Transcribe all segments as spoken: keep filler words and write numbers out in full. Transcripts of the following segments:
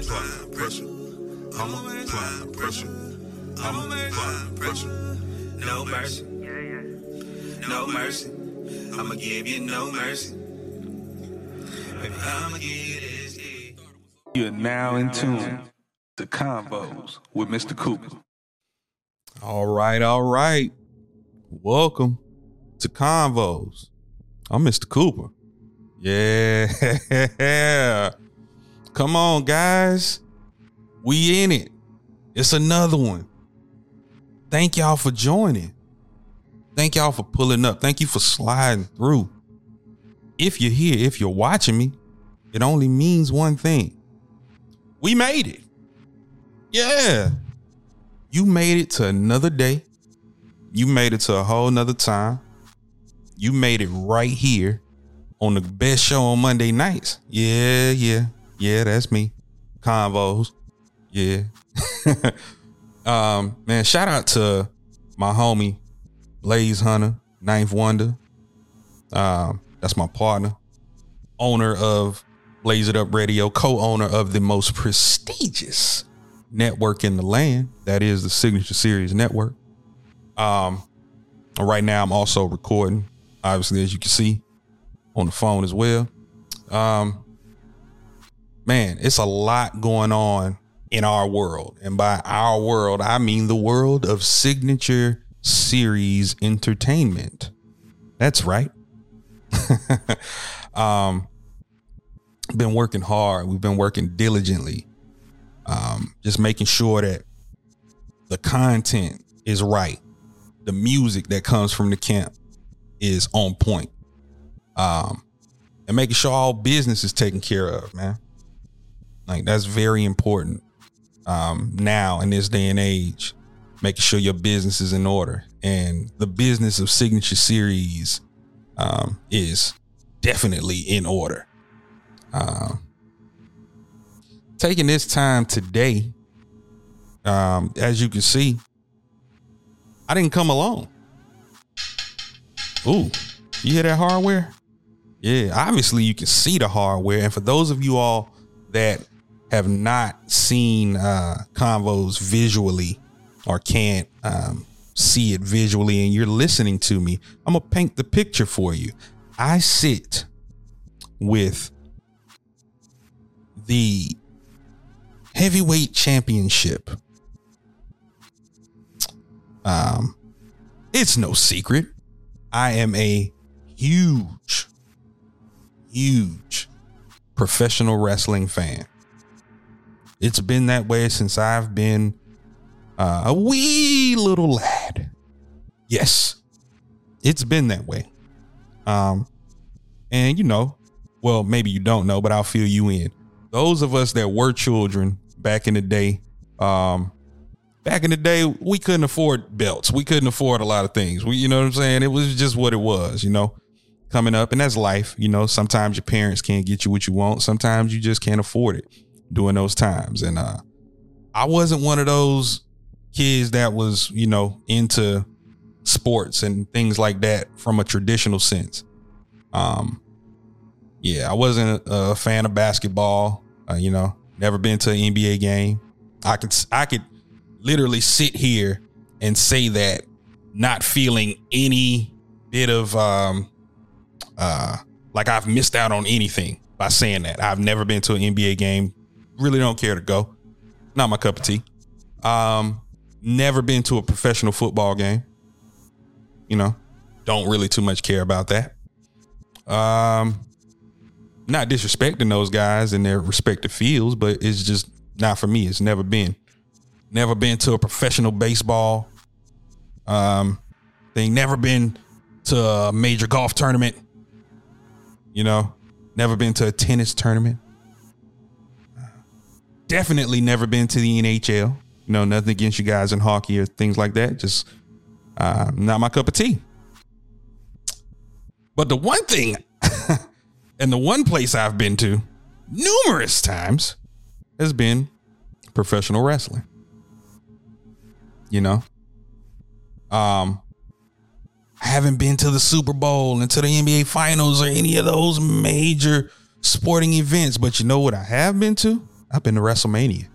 applying pressure. I'm applying pressure. I'm applying pressure. No mercy. No mercy. I'ma give you no mercy. Baby, I'ma give you this. You're now in tune to Convos with Mister Cooper. All right, all right. Welcome to Convos. I'm Mister Cooper. Yeah. Come on, guys. We in it. It's another one. Thank y'all for joining. Thank y'all for pulling up. Thank you for sliding through. If you're here, if you're watching me, it only means one thing. We made it. Yeah. You made it to another day. You made it to a whole nother time. You made it right here on the best show on Monday nights. Yeah, yeah. Yeah, that's me. Convos. Yeah. um, man, shout out to my homie, Blaze Hunter, Ninth Wonder. Um, that's my partner. Owner of Blaze It Up Radio, co-owner of the most prestigious network in the land. That is the Signature Series Network. Um, right now I'm also recording, obviously, as you can see, on the phone as well. Um, man, it's a lot going on in our world. And by our world, I mean the world of Signature Series Entertainment. That's right. um, been working hard. We've been working diligently. Um, just making sure that the content is right. The music that comes from the camp is on point. Um, and making sure all business is taken care of, man. Like, that's very important. Um, now in this day and age, making sure your business is in order, and the business of Signature Series, um, is definitely in order. Um, taking this time today, um, as you can see, I didn't come alone. Ooh, you hear that hardware? Yeah, obviously you can see the hardware. And for those of you all that have not seen uh, Convos visually or can't um, see it visually and you're listening to me, I'm going to paint the picture for you. I sit with the heavyweight championship. Um, it's no secret. I am a huge, huge professional wrestling fan. It's been that way since I've been uh, a wee little lad. Yes, it's been that way. Um, and you know, well, maybe you don't know, but I'll fill you in. Those of us that were children back in the day, um, back in the day, we couldn't afford belts. We couldn't afford a lot of things. We, you know what I'm saying? It was just what it was, you know, coming up. And that's life. You know, sometimes your parents can't get you what you want. Sometimes you just can't afford it during those times. And uh, I wasn't one of those kids that was, you know, into sports and things like that from a traditional sense. Um, yeah, I wasn't a, a fan of basketball. Uh, you know, never been to an N B A game. I could, I could literally sit here and say that, not feeling any bit of um, uh, like I've missed out on anything by saying that. I've never been to an N B A game. Really don't care to go. Not my cup of tea. Um, never been to a professional football game. You know, don't really too much care about that. Um, not disrespecting those guys in their respective fields, but it's just not for me. It's never been. Never been to a professional baseball um, thing. Never been to a major golf tournament. You know, never been to a tennis tournament. Definitely never been to the N H L. You know, nothing against you guys in hockey or things like that. Just uh, not my cup of tea. But the one thing and the one place I've been to numerous times has been professional wrestling. You know, um, I haven't been to the Super Bowl and to the N B A Finals or any of those major sporting events. But you know what I have been to? I've been to WrestleMania.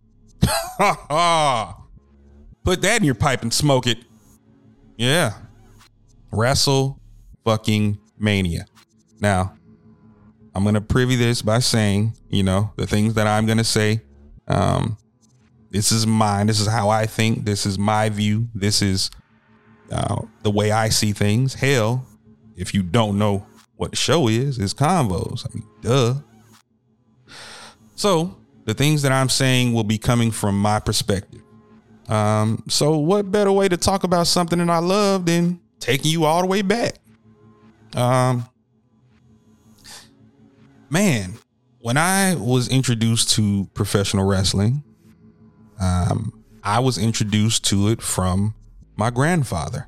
Put that in your pipe and smoke it. Yeah. Wrestle fucking mania. Now, I'm going to privy this by saying, you know, the things that I'm going to say. Um, this is mine. This is how I think. This is my view. This is uh, the way I see things. Hell, if you don't know what the show is, it's Convos. I mean, duh. So the things that I'm saying will be coming from my perspective. Um, so what better way to talk about something that I love than taking you all the way back? Um, man, when I was introduced to professional wrestling, um, I was introduced to it from my grandfather.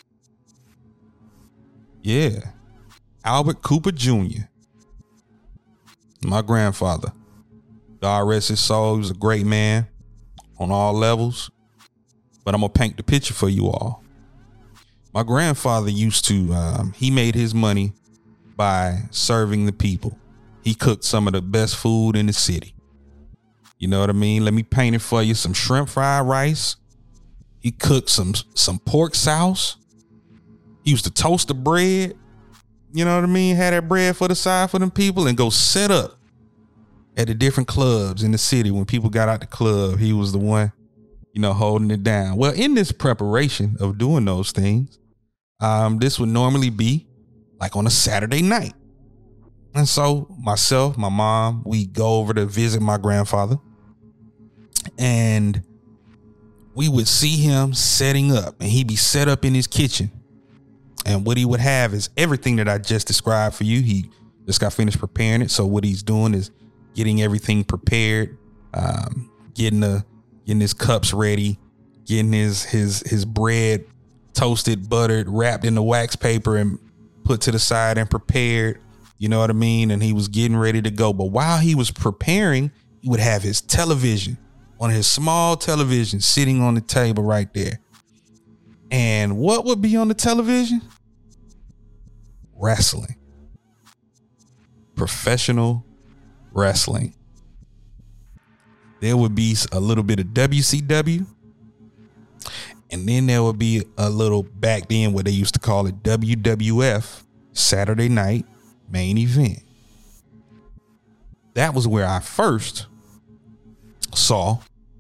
Yeah. Albert Cooper Junior My grandfather. God rest his soul. He was a great man on all levels. But I'm going to paint the picture for you all. My grandfather used to, um, he made his money by serving the people. He cooked some of the best food in the city. You know what I mean? Let me paint it for you. Some shrimp fried rice. He cooked some, some pork sauce. He used to toast the bread. You know what I mean? Had that bread for the side for them people and go set up at the different clubs in the city. When people got out the club, he was the one, you know, holding it down. Well, in this preparation of doing those things, um, this would normally be like on a Saturday night. And so myself, my mom, we go over to visit my grandfather, and we would see him setting up, and he'd be set up in his kitchen. And what he would have is everything that I just described for you. He just got finished preparing it. So what he's doing is getting everything prepared, um, getting the getting his cups ready, getting his his his bread toasted, buttered, wrapped in the wax paper and put to the side and prepared. You know what I mean? And he was getting ready to go. But while he was preparing, he would have his television, on his small television, sitting on the table right there. And what would be on the television? Wrestling. Professional wrestling. There would be a little bit of W C W. And then there would be a little, back then what they used to call it, W W F, Saturday Night Main Event. That was where I first saw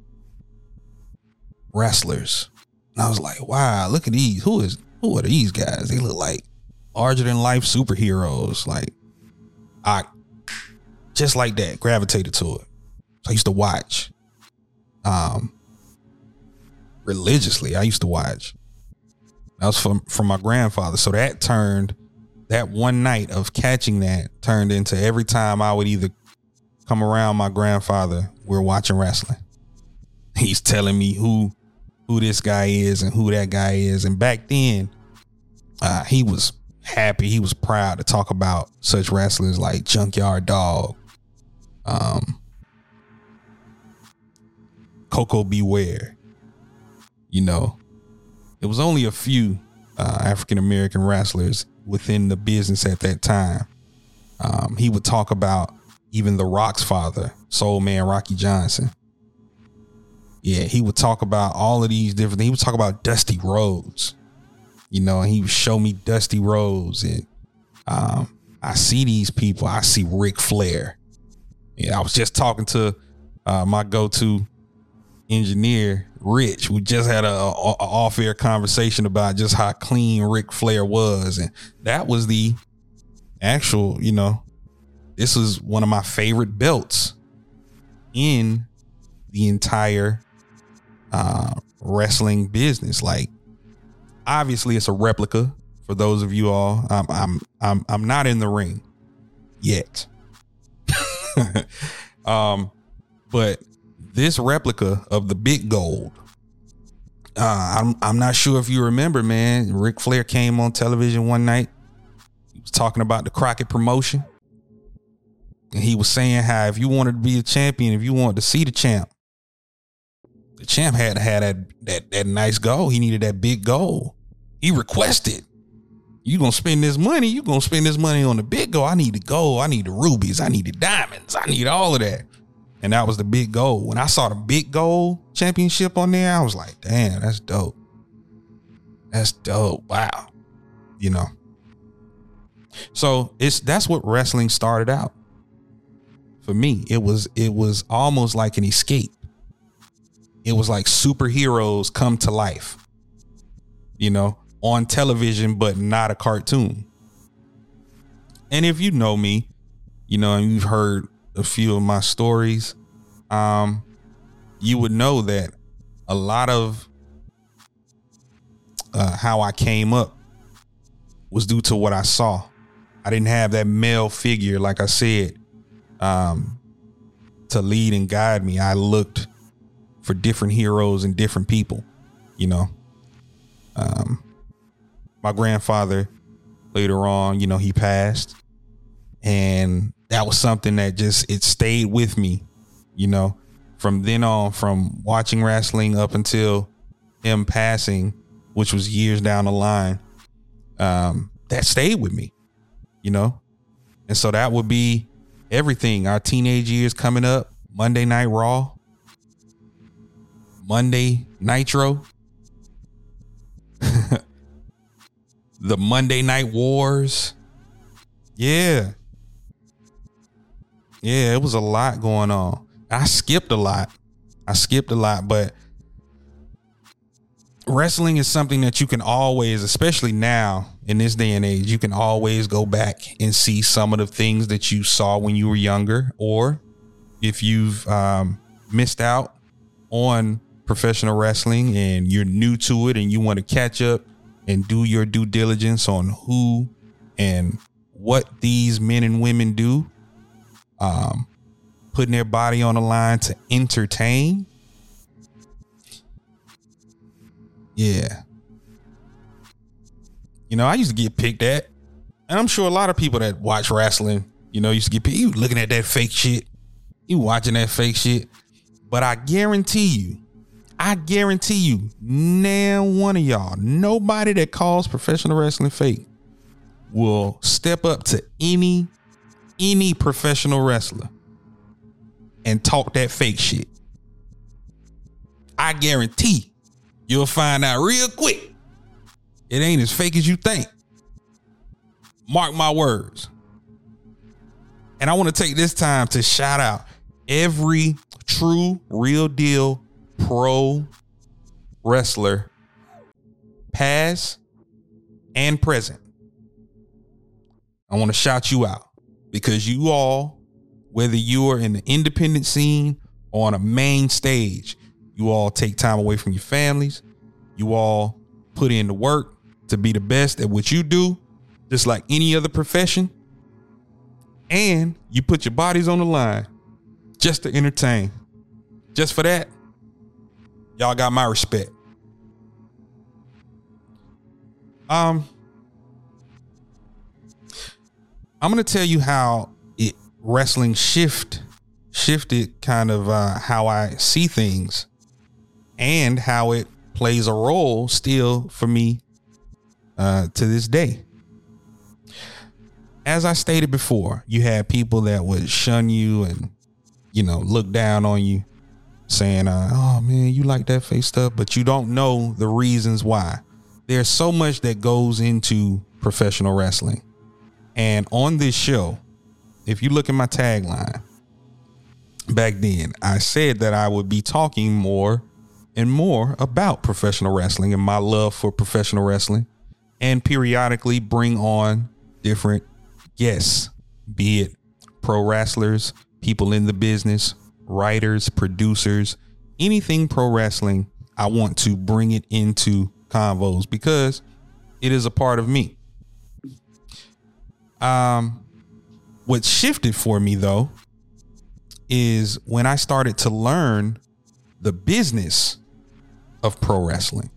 wrestlers. And I was like, wow, look at these. Who is who are these guys? They look like larger than life superheroes. Like, I just like that, gravitated to it. So I used to watch um religiously. I used to watch. That was from from my grandfather. So that turned, that one night of catching that turned into every time I would either come around my grandfather, we're watching wrestling. He's telling me who who this guy is and who that guy is. And back then, uh, he was happy. He was proud to talk about such wrestlers like Junkyard Dog, um, Coco Beware. You know, it was only a few uh, African-American wrestlers within the business at that time. Um, he would talk about even The Rock's father, Soul Man Rocky Johnson. Yeah, he would talk about all of these different things. He would talk about Dusty Rhodes, you know, and he would show me Dusty Rhodes. And um, I see these people. I see Ric Flair. Yeah, I was just talking to uh, my go-to engineer, Rich. We just had a, a, a off-air conversation about just how clean Ric Flair was. And that was the actual, you know, this was one of my favorite belts in the entire uh, wrestling business. Like, obviously it's a replica for those of you all. I'm, I'm, I'm, I'm not in the ring yet. um, but this replica of the Big Gold, uh, I'm, I'm not sure if you remember, man, Ric Flair came on television one night. He was talking about the Crockett promotion. And he was saying how if you wanted to be a champion, if you wanted to see the champ, the champ had to have that, that, that nice gold. He needed that big gold. He requested, you going to spend this money. You going to spend this money on the big gold. I need the gold. I need the rubies. I need the diamonds. I need all of that. And that was the big goal. When I saw the big goal championship on there, I was like, damn, that's dope. That's dope. Wow. You know. So it's that's what wrestling started out. For me, it was it was almost like an escape. It was like superheroes come to life, you know, on television, but not a cartoon. And if you know me, you know, and you've heard a few of my stories, um, you would know that a lot of uh, how I came up was due to what I saw. I didn't have that male figure, like I said, um, to lead and guide me. I looked for different heroes and different people, you know. Um, my grandfather later on, you know, he passed, and that was something that just, it stayed with me, you know, from then on, from watching wrestling up until him passing, which was years down the line. Um, that stayed with me, you know. And so that would be everything. Our teenage years coming up, Monday Night Raw, Monday Nitro, the Monday Night Wars. Yeah. Yeah, it was a lot going on. I skipped a lot. I skipped a lot, but wrestling is something that you can always, especially now in this day and age, you can always go back and see some of the things that you saw when you were younger, or if you've um, missed out on professional wrestling and you're new to it and you want to catch up and do your due diligence on who and what these men and women do, um, putting their body on the line to entertain. Yeah. You know, I used to get picked at, and I'm sure a lot of people that watch wrestling, you know, used to get picked. You looking at that fake shit. You watching that fake shit. But I guarantee you, I guarantee you, now one of y'all, nobody that calls professional wrestling fake will step up to any, any professional wrestler and talk that fake shit. I guarantee you'll find out real quick it ain't as fake as you think. Mark my words. And I want to take this time to shout out every true, real deal pro wrestler, past and present. I want to shout you out because you all, whether you are in the independent scene or on a main stage, you all take time away from your families. You all put in the work to be the best at what you do, just like any other profession. And you put your bodies on the line just to entertain. Just for that, y'all got my respect. Um, I'm going to tell you how it wrestling shift shifted kind of uh, how I see things and how it plays a role still for me uh, to this day. As I stated before, you had people that would shun you and, you know, look down on you, saying, uh, oh, man, you like that fake stuff, but you don't know the reasons why. There's so much that goes into professional wrestling. And on this show, if you look at my tagline back then, I said that I would be talking more and more about professional wrestling and my love for professional wrestling, and periodically bring on different guests, be it pro wrestlers, people in the business, writers, producers, anything pro wrestling. I want to bring it into convos because it is a part of me. Um, what shifted for me though is when I started to learn the business of pro wrestling.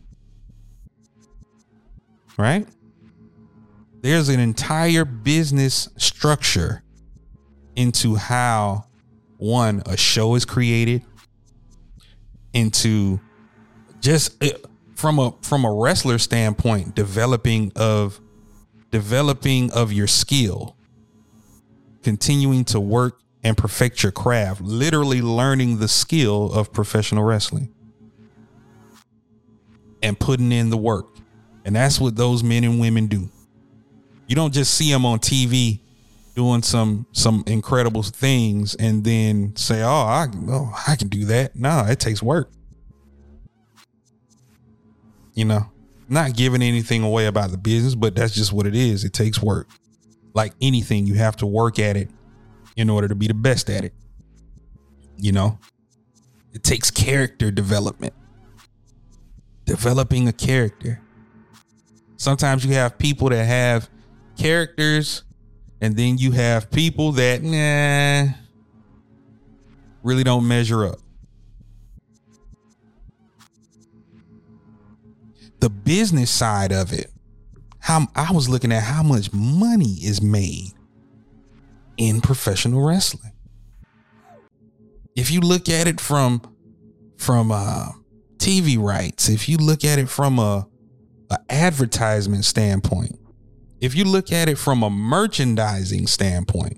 Right? There's an entire business structure into how, one, a show is created, into just from a from a wrestler standpoint, developing of developing of your skill, continuing to work and perfect your craft, literally learning the skill of professional wrestling and putting in the work. And that's what those men and women do. You don't just see them on T V doing some some incredible things and then say, oh, I, oh, I can do that. No, it takes work. You know, not giving anything away about the business, but that's just what it is. It takes work. Like anything, you have to work at it in order to be the best at it. You know, it takes character development. Developing a character. Sometimes you have people that have characters, and then you have people that nah really don't measure up. The business side of it, how I was looking at how much money is made in professional wrestling. If you look at it from from uh, T V rights, if you look at it from a, a advertisement standpoint, if you look at it from a merchandising standpoint,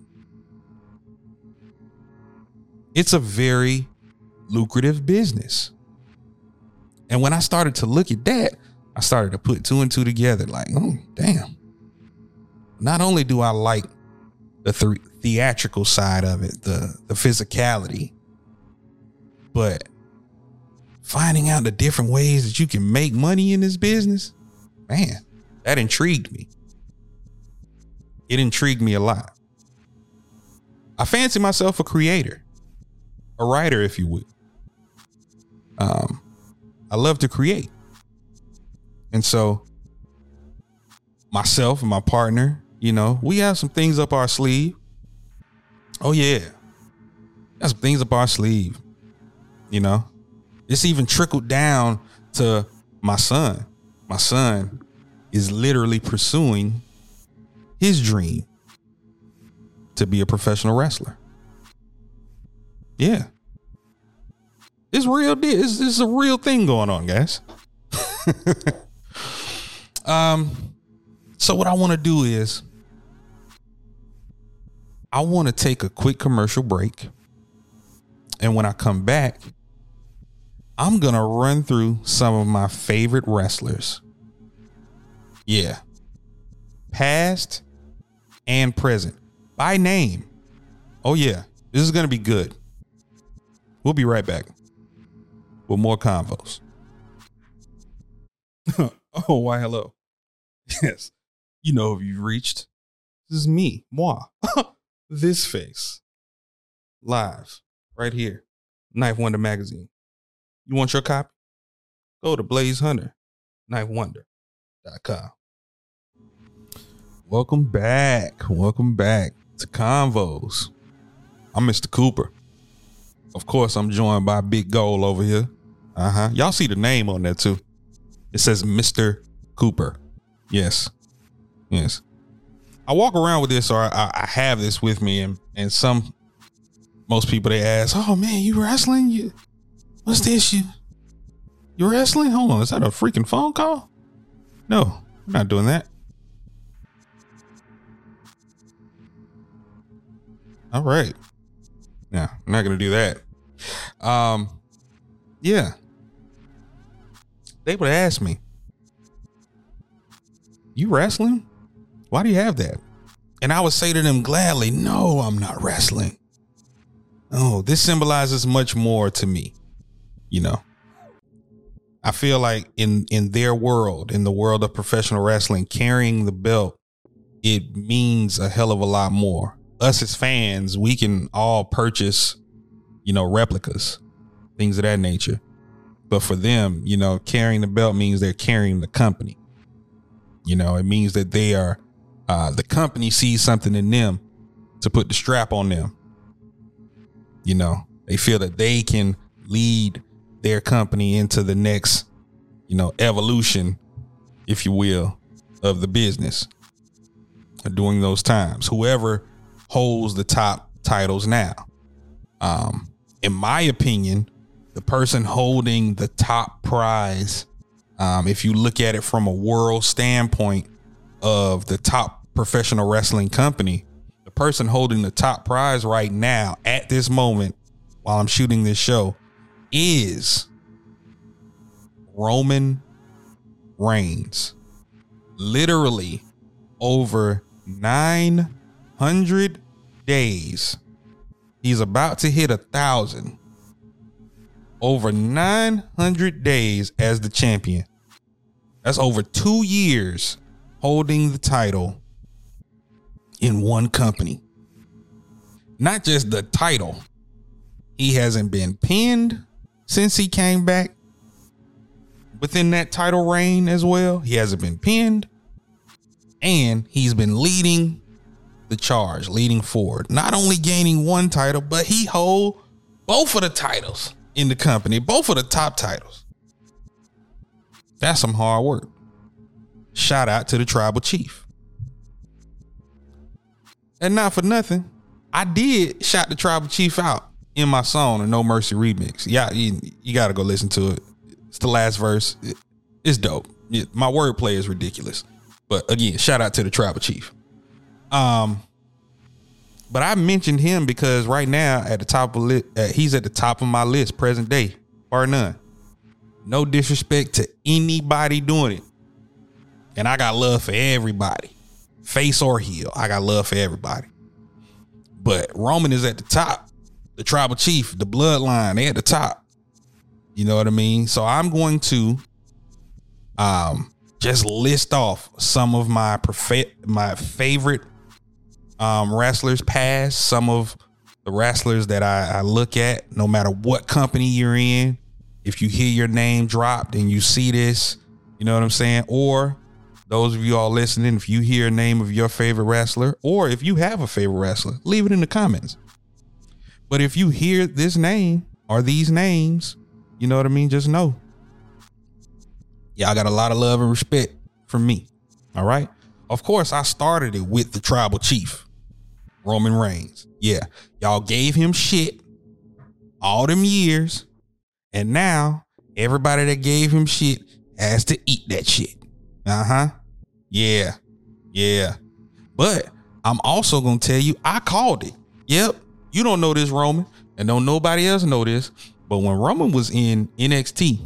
it's a very lucrative business. And when I started to look at that, I started to put two and two together. Like, oh, damn. Not only do I like the th- theatrical side of it, the, the physicality, but finding out the different ways that you can make money in this business, man, that intrigued me. It intrigued me a lot. I fancy myself a creator, a writer, if you would. Um, I love to create. And so myself and my partner, you know, we have some things up our sleeve. Oh, yeah. Got some things up our sleeve. You know, it's even trickled down to my son. My son is literally pursuing his dream to be a professional wrestler. Yeah. It's real. It's, it's a real thing going on, guys. um, so what I want to do is I want to take a quick commercial break. And when I come back, I'm going to run through some of my favorite wrestlers. Yeah. Past and present by name. Oh, yeah. This is going to be good. We'll be right back with more convos. Oh, why, hello. Yes. You know who you've reached. This is me, moi. This face. Live. Right here. Knife Wonder Magazine. You want your copy? Go to Blaze Hunter, knife wonder dot com. Welcome back. Welcome back to Convos. I'm Mister Cooper. Of course, I'm joined by Big Goal over here. Uh-huh. Y'all see the name on there too. It says Mister Cooper. Yes. Yes. I walk around with this, or I, I have this with me, and, and some, most people, they ask, oh man, you wrestling? You, what's this? You, you wrestling? Hold on. Is that a freaking phone call? No, I'm not doing that. All right. Yeah, I'm not going to do that. Um, yeah. They would ask me, you wrestling? Why do you have that? And I would say to them gladly, no, I'm not wrestling. Oh, this symbolizes much more to me. You know, I feel like in, in their world, in the world of professional wrestling, carrying the belt, it means a hell of a lot more. Us as fans, we can all purchase, you know, replicas, things of that nature. But for them, you know, carrying the belt means they're carrying the company. You know, it means that they are, uh, the company sees something in them to put the strap on them. You know, they feel that they can lead their company into the next, you know, evolution, if you will, of the business during those times. Whoever holds the top titles now. Um, in my opinion, the person holding the top prize, um, if you look at it from a world standpoint of the top professional wrestling company, the person holding the top prize right now at this moment while I'm shooting this show is Roman Reigns. Literally over nine hundred days. He's about to hit a thousand. Over nine hundred days as the champion. That's over two years holding the title in one company. Not just the title. He hasn't been pinned since he came back within that title reign as well. He hasn't been pinned. And he's been leading the charge, leading forward. Not only gaining one title, but he hold both of the titles in the company. Both of the top titles. That's some hard work. Shout out to the Tribal Chief. And not for nothing, I did shout the Tribal Chief out in my song, the No Mercy remix. Yeah, you, you got to go listen to it. It's the last verse. It, it's dope. It, my wordplay is ridiculous. But again, shout out to the Tribal Chief. Um, but I mentioned him because right now at the top of li- uh, he's at the top of my list, present day, bar none. No disrespect to anybody doing it. And I got love for everybody. Face or heel. I got love for everybody. But Roman is at the top. The Tribal Chief, the bloodline, they at the top. You know what I mean? So I'm going to um just list off some of my prefe- my favorite um wrestlers past, some of the wrestlers that I, I look at no matter what company you're in. If you hear your name dropped and you see this, you know what I'm saying? Or those of you all listening, if you hear a name of your favorite wrestler, or if you have a favorite wrestler, leave it in the comments. But if you hear this name or these names, you know what I mean? Just know. Y'all got a lot of love and respect from me. All right. Of course, I started it with the Tribal Chief, Roman Reigns. Yeah. Y'all gave him shit all them years. And now everybody that gave him shit has to eat that shit. Uh-huh. Yeah. Yeah. But I'm also going to tell you, I called it. Yep. You don't know this, Roman, and don't nobody else know this. But when Roman was in N X T,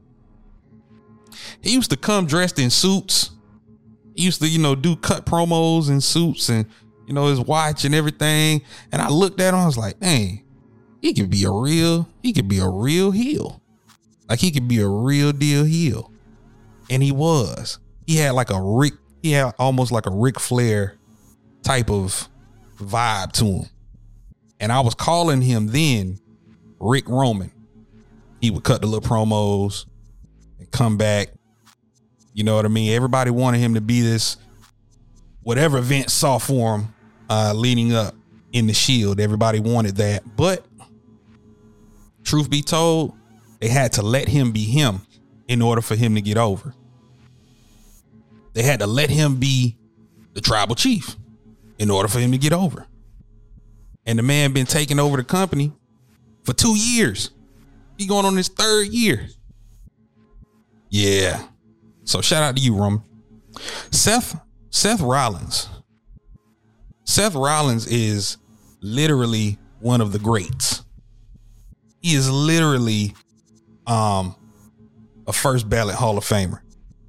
he used to come dressed in suits. He used to, you know, do cut promos in suits and, you know, his watch and everything. And I looked at him, I was like, dang, he could be a real, he could be a real heel. Like he could be a real deal heel. And he was. He had like a Rick, he had almost like a Ric Flair type of vibe to him. And I was calling him then Rick Roman. He would cut the little promos and come back. You know what I mean? Everybody wanted him to be this, whatever Vince saw for him uh, leading up in the Shield. Everybody wanted that. But truth be told, they had to let him be him in order for him to get over. They had to let him be the Tribal Chief in order for him to get over. And the man been taking over the company for two years. He going on his third year. Yeah. So shout out to you, Roman. Seth, Seth Rollins. Seth Rollins is literally one of the greats. He is literally um, a first ballot Hall of Famer.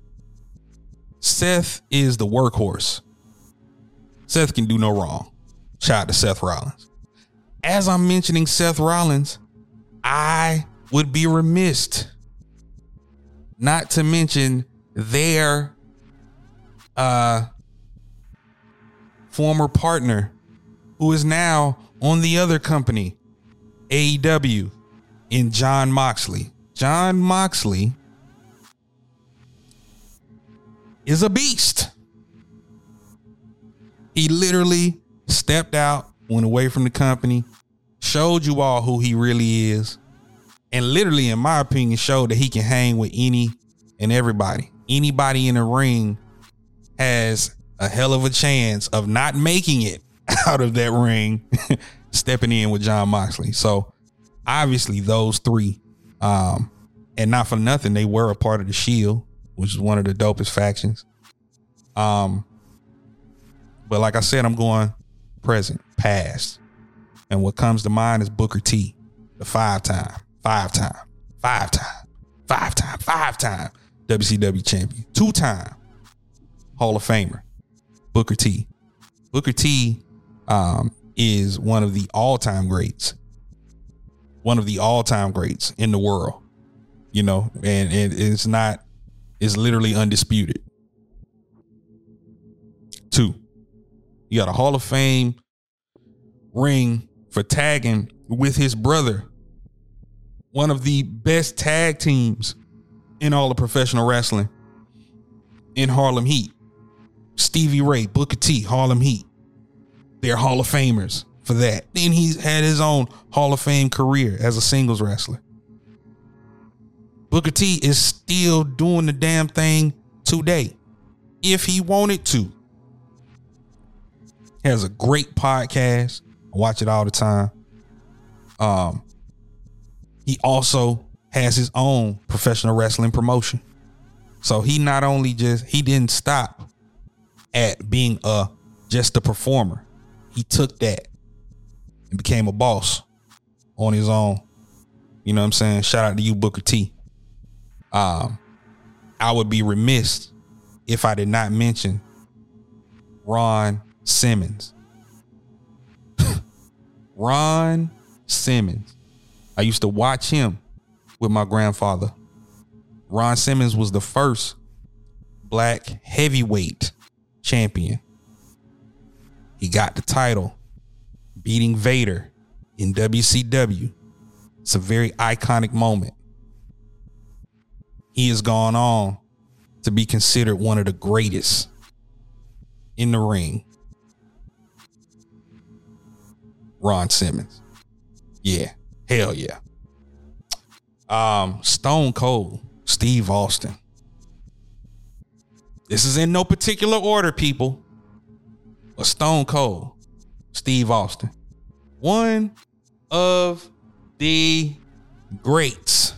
Seth is the workhorse. Seth can do no wrong. Shout out to Seth Rollins. As I'm mentioning Seth Rollins, I would be remiss not to mention their uh, former partner who is now on the other company, A E W, in Jon Moxley. Jon Moxley is a beast. He literally stepped out, went away from the company, showed you all who he really is, and literally, in my opinion, showed that he can hang with any and everybody. Anybody in the ring has a hell of a chance of not making it out of that ring, stepping in with Jon Moxley. So obviously those three, um, and not for nothing, they were a part of the Shield, which is one of the dopest factions. Um, but like I said, I'm going present, past. And what comes to mind is Booker T, the five-time, five-time, five-time, five-time, five-time W C W champion, two-time Hall of Famer, Booker T. Booker T um, is one of the all-time greats, one of the all-time greats in the world, you know, and, and it's not, it's literally undisputed. Two, you got a Hall of Fame ring for tagging with his brother, one of the best tag teams in all of professional wrestling, in Harlem Heat. Stevie Ray, Booker T, Harlem Heat. They're Hall of Famers for that. Then he's had his own Hall of Fame career as a singles wrestler. Booker T is still doing the damn thing today, if he wanted to. He has a great podcast. I watch it all the time. Um, he also has his own professional wrestling promotion. So he not only just, he didn't stop at being a just a performer. He took that and became a boss on his own. You know what I'm saying? Shout out to you, Booker T. Um, I would be remiss if I did not mention Ron Simmons. Ron Simmons. I used to watch him with my grandfather. Ron Simmons was the first black heavyweight champion. He got the title beating Vader in W C W. It's a very iconic moment. He has gone on to be considered one of the greatest in the ring. Ron Simmons. Yeah. Hell yeah. Um, Stone Cold Steve Austin. This is in no particular order, people. But Stone Cold Steve Austin. One of the greats.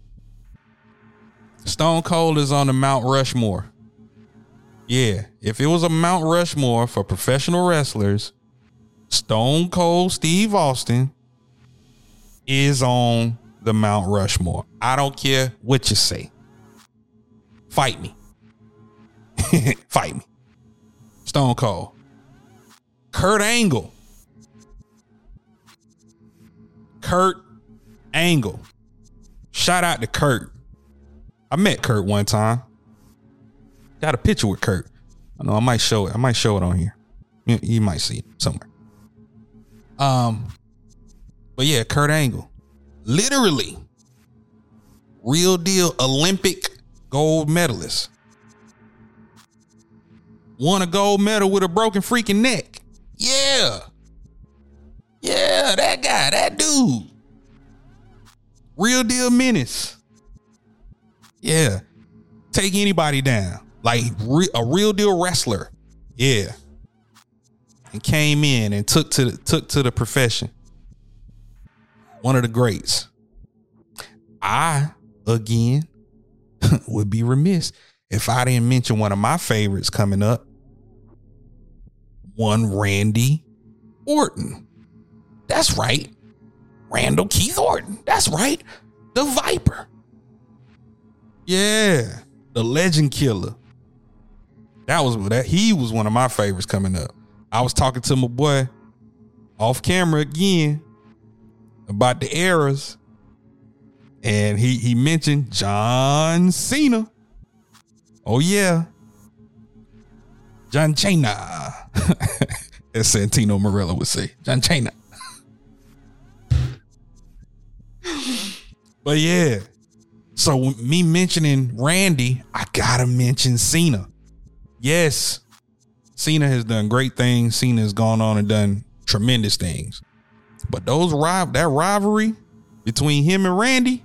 Stone Cold is on the Mount Rushmore. Yeah. If it was a Mount Rushmore for professional wrestlers, Stone Cold Steve Austin is on the Mount Rushmore. I don't care what you say. Fight me. Fight me. Stone Cold. Kurt Angle. Kurt Angle. Shout out to Kurt. I met Kurt one time. Got a picture with Kurt. I know I might show it. I might show it on here. You, you might see it somewhere. Um, but yeah, Kurt Angle, literally, real deal Olympic gold medalist, won a gold medal with a broken freaking neck. Yeah, yeah, that guy, that dude, real deal menace. Yeah, take anybody down, like re- a real deal wrestler. Yeah. And came in and took to the, took to the profession. One of the greats. I, again, would be remiss if I didn't mention one of my favorites coming up. One Randy Orton. That's right. Randall Keith Orton. That's right. The Viper. Yeah. The Legend Killer. That was that. He was one of my favorites coming up. I was talking to my boy off camera again about the eras, and he he mentioned John Cena. Oh yeah, John Cena, as Santino Marella would say, John Cena. But yeah, so me mentioning Randy, I gotta mention Cena. Yes. Cena has done great things. Cena has gone on and done tremendous things. But those rival that rivalry between him and Randy,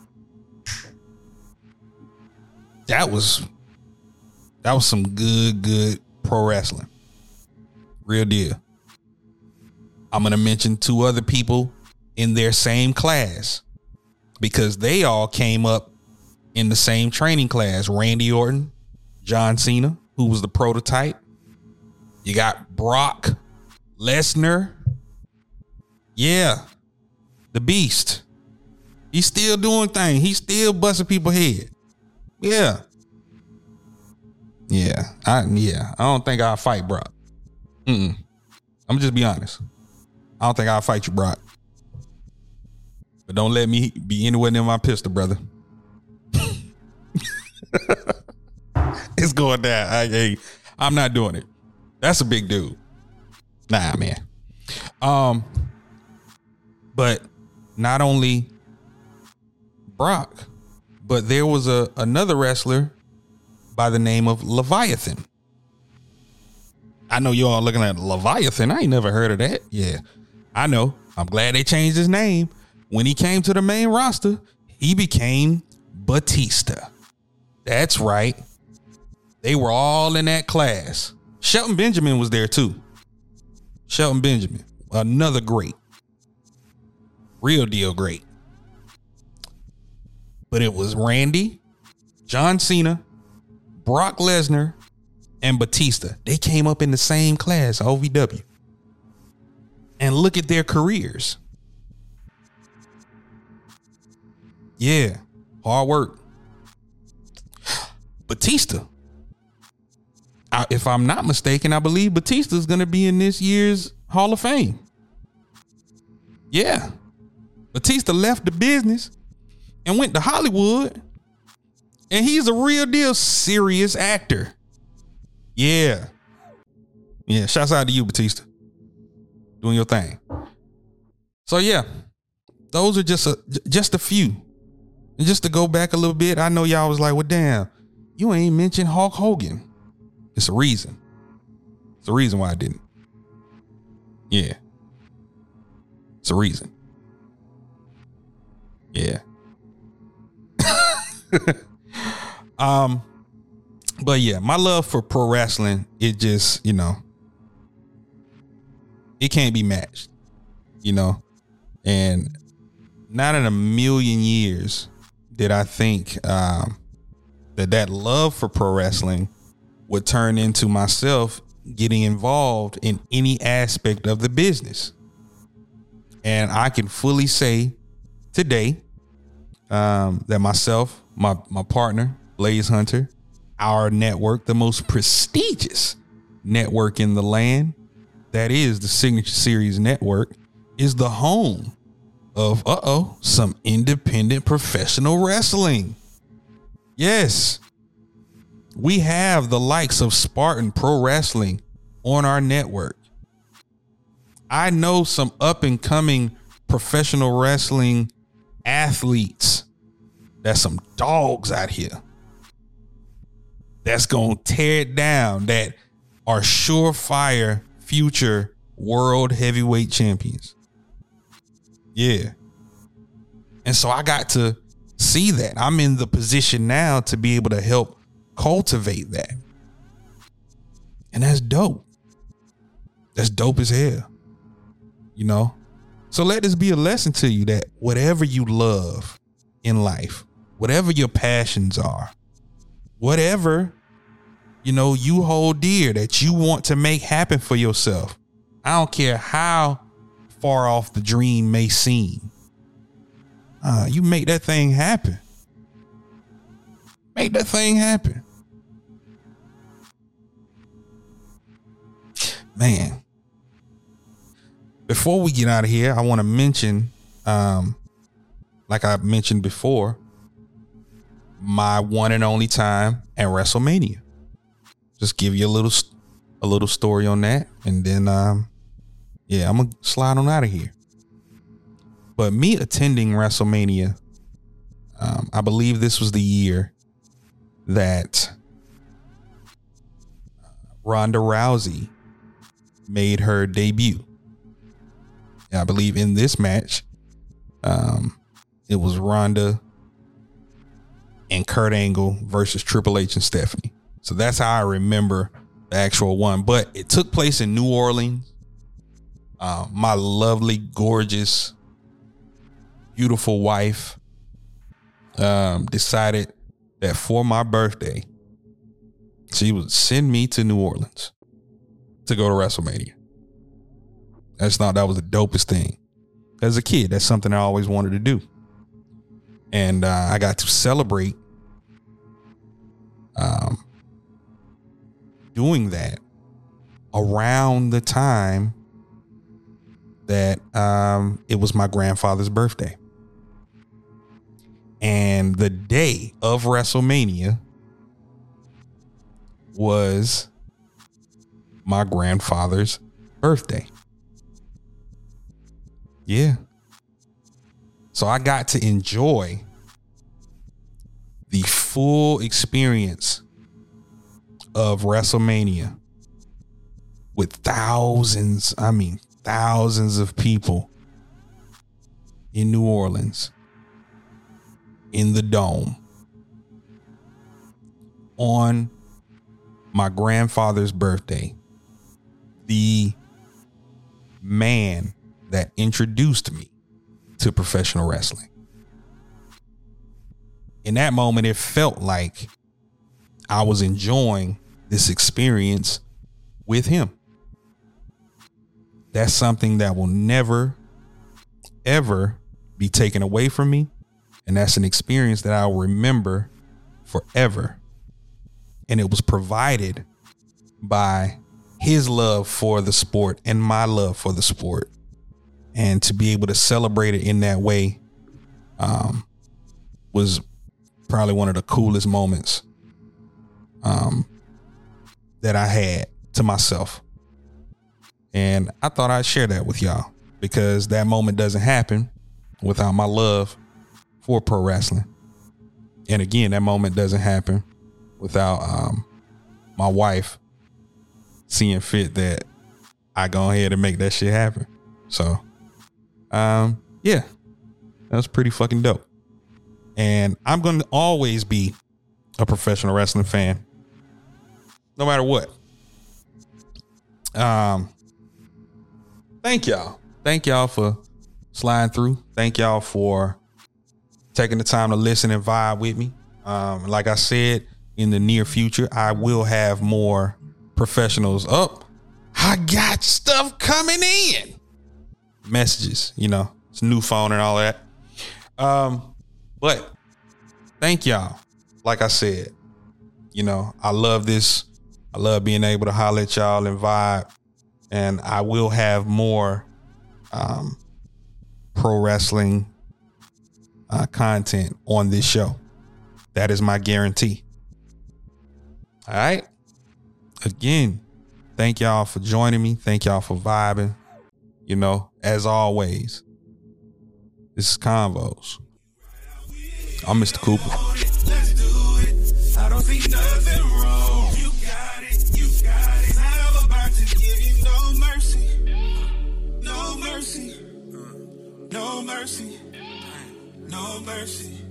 that was that was some good, good pro wrestling. Real deal. I'm gonna mention two other people in their same class because they all came up in the same training class. Randy Orton, John Cena, who was the prototype. You got Brock Lesnar. Yeah. The Beast. He's still doing things. He's still busting people's head. Yeah. Yeah. I yeah. I don't think I'll fight Brock. Mm-mm. I'm just be honest. I don't think I'll fight you, Brock. But don't let me be anywhere near my pistol, brother. It's going down. I, I, I'm not doing it. That's a big dude. Nah, man. Um, but not only Brock, but there was a another wrestler by the name of Leviathan. I know you all looking at Leviathan. I ain't never heard of that. Yeah, I know. I'm glad they changed his name. When he came to the main roster, he became Batista. That's right. They were all in that class. Shelton Benjamin was there too. Shelton Benjamin, another great. Real deal great. But it was Randy, John Cena, Brock Lesnar, and Batista. They came up in the same class, O V W. And look at their careers. Yeah, hard work. Batista. I, if I'm not mistaken, I believe Batista is going to be in this year's Hall of Fame. Yeah. Batista left the business and went to Hollywood. And he's a real deal serious actor. Yeah. Yeah. Shouts out to you, Batista. Doing your thing. So yeah, those are just a, just a few. And just to go back a little bit, I know y'all was like, well, damn, you ain't mentioned Hulk Hogan. It's a reason. It's a reason why I didn't. Yeah. It's a reason. Yeah. um, but yeah, my love for pro wrestling, it just, you know, it can't be matched, you know, and not in a million years did I think um, that that love for pro wrestling would turn into myself getting involved in any aspect of the business. And I can fully say today um, that myself, my, my partner, Blaze Hunter, our network, the most prestigious network in the land, that is the Signature Series Network, is the home of, uh-oh, some independent professional wrestling. Yes. We have the likes of Spartan Pro Wrestling on our network. I know some up and coming professional wrestling athletes. That's some dogs out here that's going to tear it down, that are surefire future world heavyweight champions. Yeah. And so I got to see that. I'm in the position now to be able to help cultivate that. And that's dope. That's dope as hell. You know? So let this be a lesson to you that whatever you love in life, whatever your passions are, whatever, you know, you hold dear that you want to make happen for yourself. I don't care how far off the dream may seem. Uh, you make that thing happen. Make that thing happen. Man. Before we get out of here, I want to mention, um, like I mentioned before, my one and only time at WrestleMania. Just give you a little, a little story on that, and then, um, yeah, I'm gonna slide on out of here. But me attending WrestleMania, um, I believe this was the year that Ronda Rousey made her debut. And I believe in this match, um, it was Ronda and Kurt Angle versus Triple H and Stephanie. So that's how I remember the actual one. But it took place in New Orleans. Uh, my lovely, gorgeous, beautiful wife um, decided that for my birthday, she would send me to New Orleans to go to WrestleMania. I just thought that was the dopest thing. As a kid, that's something I always wanted to do. And uh, I got to celebrate um, doing that around the time that um, it was my grandfather's birthday. And the day of WrestleMania was my grandfather's birthday. Yeah. So I got to enjoy the full experience of WrestleMania with thousands, I mean, thousands of people in New Orleans, in the Dome, on my grandfather's birthday. The man that introduced me to professional wrestling. In that moment, it felt like I was enjoying this experience with him. That's something that will never, ever be taken away from me. And that's an experience that I'll remember forever. And it was provided by his love for the sport and my love for the sport. And to be able to celebrate it in that way um, was probably one of the coolest moments um, that I had to myself. And I thought I'd share that with y'all because that moment doesn't happen without my love for pro wrestling. And again, that moment doesn't happen without um, my wife seeing fit that I go ahead and make that shit happen. So, um, yeah, that was pretty fucking dope. And I'm going to always be a professional wrestling fan, no matter what. Um, thank y'all. Thank y'all for sliding through. Thank y'all for taking the time to listen and vibe with me. Um, like I said, in the near future, I will have more professionals up. I got stuff coming in. Messages, you know, it's a new phone and all that. Um, but thank y'all. Like I said, you know, I love this. I love being able to holler at y'all and vibe. And I will have more um, pro wrestling uh, content on this show. That is my guarantee. All right. Again, thank y'all for joining me. Thank y'all for vibing. You know, as always, this is Convos. I'm Mister Cooper. Let's do it. I don't see nothing wrong. You got it. You got it. I'm about to give you no mercy. No mercy. No mercy. No mercy.